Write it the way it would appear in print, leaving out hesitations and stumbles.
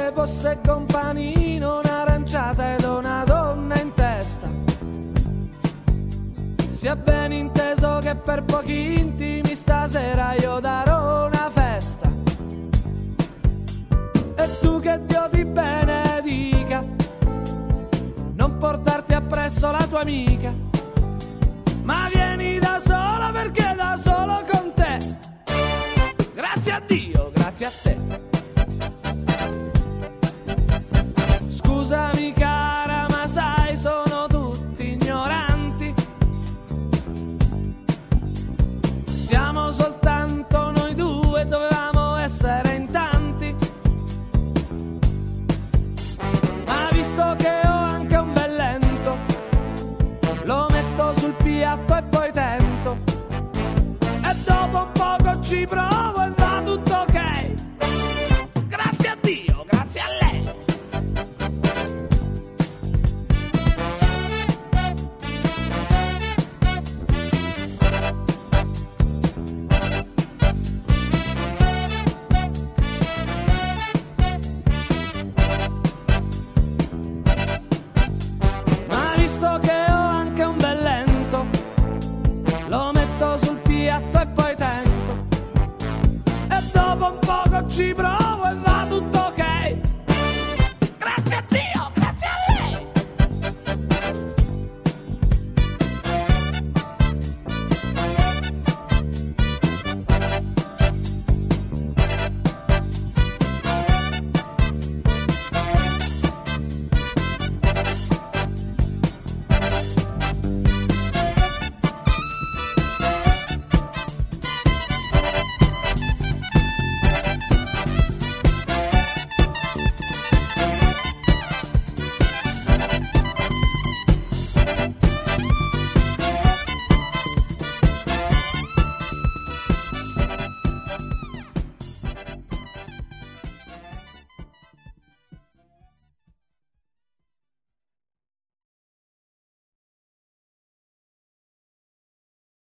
due posseggo un panino, un'aranciata ed una donna in testa. Sia ben inteso che per pochi intimi stasera io darò una festa. E tu che Dio ti benedica, non portarti appresso la tua amica, ma vieni da sola perché da solo con te. Grazie a Dio, grazie a te. Scusami cara, ma sai sono tutti ignoranti. Siamo soltanto noi due, dovevamo essere in tanti. Ma visto che ho anche un bel lento, lo metto sul piatto e poi tento. E dopo un poco ci provo e va tutto ok. Grazie a Dio, grazie a lei. Ma visto che ho anche un bel lento, lo metto sul piatto e poi tento. E dopo un poco ci provo